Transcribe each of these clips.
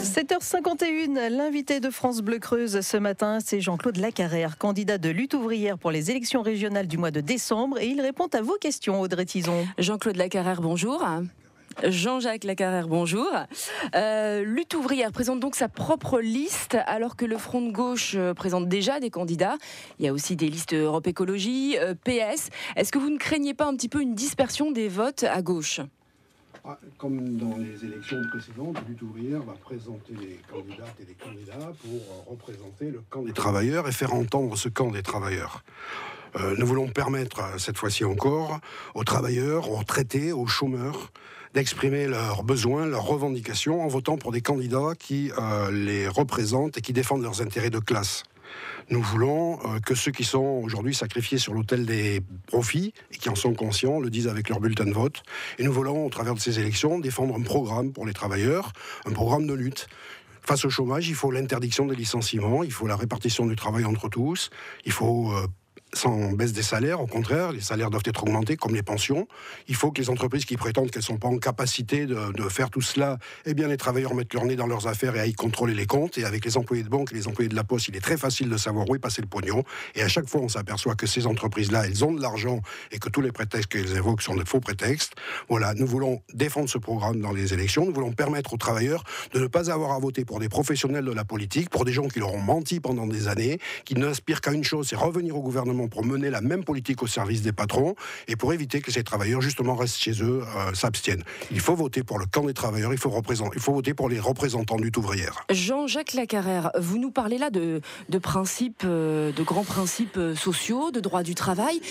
7h51, l'invité de France Bleu Creuse ce matin, c'est Jean-Claude Lacarrère, candidat de lutte ouvrière pour les élections régionales du mois de décembre, et il répond à vos questions, Audrey Tison. Jean-Claude Lacarrère, bonjour. Jean-Jacques Lacarrère, bonjour. Lutte ouvrière présente donc sa propre liste, alors que le Front de gauche présente déjà des candidats. Il y a aussi des listes Europe Écologie, PS. Est-ce que vous ne craignez pas un petit peu une dispersion des votes à gauche ? Comme dans les élections précédentes, Lutte ouvrière va présenter les candidates et les candidats pour représenter le camp des travailleurs et faire entendre ce camp des travailleurs. Nous voulons permettre, cette fois-ci encore, aux travailleurs, aux retraités, aux chômeurs, d'exprimer leurs besoins, leurs revendications en votant pour des candidats qui les représentent et qui défendent leurs intérêts de classe. Nous voulons que ceux qui sont aujourd'hui sacrifiés sur l'autel des profits et qui en sont conscients le disent avec leur bulletin de vote. Et nous voulons, au travers de ces élections, défendre un programme pour les travailleurs, un programme de lutte. Face au chômage, il faut l'interdiction des licenciements, il faut la répartition du travail entre tous, il faut sans baisse des salaires, au contraire, les salaires doivent être augmentés, comme les pensions. Il faut que les entreprises qui prétendent qu'elles ne sont pas en capacité de faire tout cela, eh bien les travailleurs mettent leur nez dans leurs affaires et aillent contrôler les comptes. Et avec les employés de banque et les employés de la Poste, il est très facile de savoir où est passé le pognon. Et à chaque fois, on s'aperçoit que ces entreprises-là, elles ont de l'argent et que tous les prétextes qu'elles évoquent sont de faux prétextes. Voilà, nous voulons défendre ce programme dans les élections. Nous voulons permettre aux travailleurs de ne pas avoir à voter pour des professionnels de la politique, pour des gens qui leur ont menti pendant des années, qui n'aspirent qu'à une chose, c'est revenir au gouvernement pour mener la même politique au service des patrons et pour éviter que ces travailleurs justement restent chez eux, s'abstiennent. Il faut voter pour le camp des travailleurs, il faut voter pour les représentants de lutte ouvrière. Jean-Jacques Lacarrère, vous nous parlez là de principes, de grands principes sociaux, de droit du travail.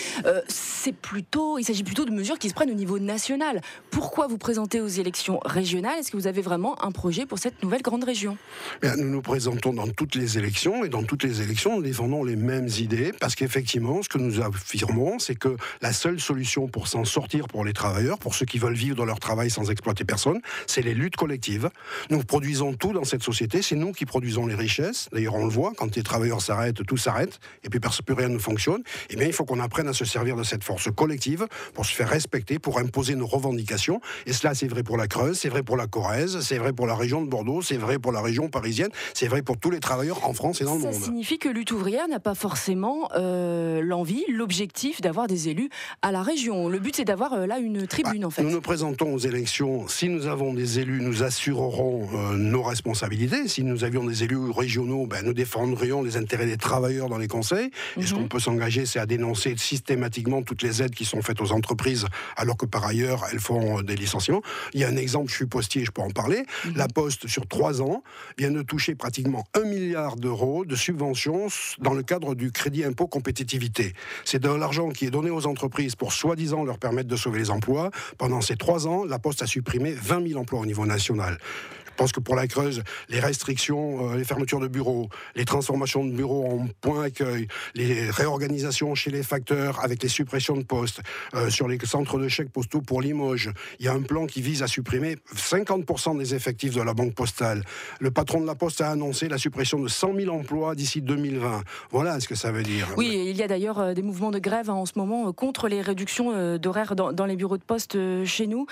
Il s'agit plutôt de mesures qui se prennent au niveau national. Pourquoi vous présentez aux élections régionales ? Est-ce que vous avez vraiment un projet pour cette nouvelle grande région ? Nous nous présentons dans toutes les élections et dans toutes les élections nous défendons les mêmes idées parce qu'effectivement ce que nous affirmons, c'est que la seule solution pour s'en sortir pour les travailleurs, pour ceux qui veulent vivre de leur travail sans exploiter personne, c'est les luttes collectives. Nous produisons tout dans cette société, c'est nous qui produisons les richesses. D'ailleurs, on le voit, quand les travailleurs s'arrêtent, tout s'arrête, et puis plus rien ne fonctionne. Eh bien, il faut qu'on apprenne à se servir de cette force collective pour se faire respecter, pour imposer nos revendications. Et cela, c'est vrai pour la Creuse, c'est vrai pour la Corrèze, c'est vrai pour la région de Bordeaux, c'est vrai pour la région parisienne, c'est vrai pour tous les travailleurs en France et dans le monde. Ça signifie que Lutte ouvrière n'a pas forcément l'objectif d'avoir des élus à la région. Le but, c'est d'avoir là une tribune, en fait. Nous nous présentons aux élections. Si nous avons des élus, nous assurerons nos responsabilités. Si nous avions des élus régionaux, nous défendrions les intérêts des travailleurs dans les conseils. Et ce qu'on peut s'engager, c'est à dénoncer systématiquement toutes les aides qui sont faites aux entreprises, alors que par ailleurs, elles font des licenciements. Il y a un exemple, je suis postier, je peux en parler. La Poste, sur 3 ans, vient de toucher pratiquement 1 milliard d'euros de subventions dans le cadre du crédit impôt compétitivité. C'est de l'argent qui est donné aux entreprises pour soi-disant leur permettre de sauver les emplois. Pendant ces 3 ans, la Poste a supprimé 20 000 emplois au niveau national. Je pense que pour la Creuse, les restrictions, les fermetures de bureaux, les transformations de bureaux en points d'accueil, les réorganisations chez les facteurs avec les suppressions de postes, sur les centres de chèques postaux pour Limoges, il y a un plan qui vise à supprimer 50% des effectifs de la banque postale. Le patron de la Poste a annoncé la suppression de 100 000 emplois d'ici 2020. Voilà ce que ça veut dire. Oui, il y a d'ailleurs des mouvements de grève en ce moment contre les réductions d'horaires dans les bureaux de poste chez nous.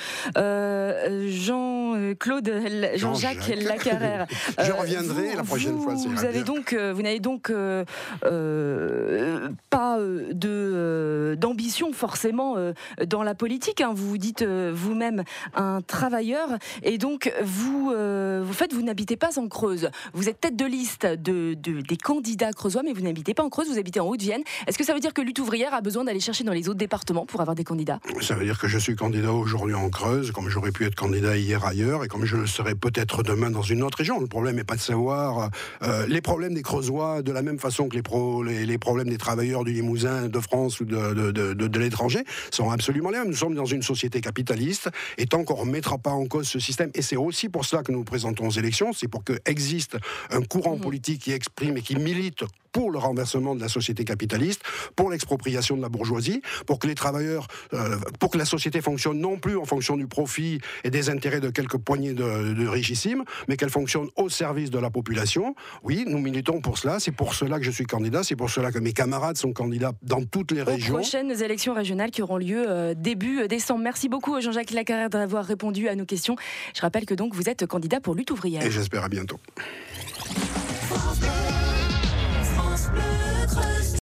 Jean-Jacques Lacarrère. Je reviendrai la prochaine fois. Vous n'avez donc pas d'ambition forcément dans la politique. Vous vous dites vous-même un travailleur et donc vous n'habitez pas en Creuse. Vous êtes tête de liste des candidats creusois, mais vous n'habitez pas en Creuse, vous habitez en Haute-Vienne. Est-ce que ça veut dire que Lutte ouvrière a besoin d'aller chercher dans les autres départements pour avoir des candidats ? Ça veut dire que je suis candidat aujourd'hui en Creuse, comme j'aurais pu être candidat hier ailleurs, et comme je le serai peut-être demain dans une autre région. Le problème n'est pas de savoir les problèmes des Creusois, de la même façon que les problèmes des travailleurs du Limousin, de France ou de l'étranger, sont absolument les mêmes. Nous sommes dans une société capitaliste, et tant qu'on ne remettra pas en cause ce système, et c'est aussi pour cela que nous nous présentons aux élections, c'est pour qu'existe un courant politique qui exprime et qui milite pour le renversement de la société capitaliste, pour l'expropriation de la bourgeoisie, pour que les travailleurs, pour que la société fonctionne non plus en fonction du profit et des intérêts de quelques poignées de richissimes, mais qu'elle fonctionne au service de la population. Oui, nous militons pour cela, c'est pour cela que je suis candidat, c'est pour cela que mes camarades sont candidats dans toutes les régions. Aux prochaines élections régionales qui auront lieu début décembre. Merci beaucoup Jean-Jacques Lacarrière d'avoir répondu à nos questions. Je rappelle que donc vous êtes candidat pour Lutte ouvrière. Et j'espère à bientôt.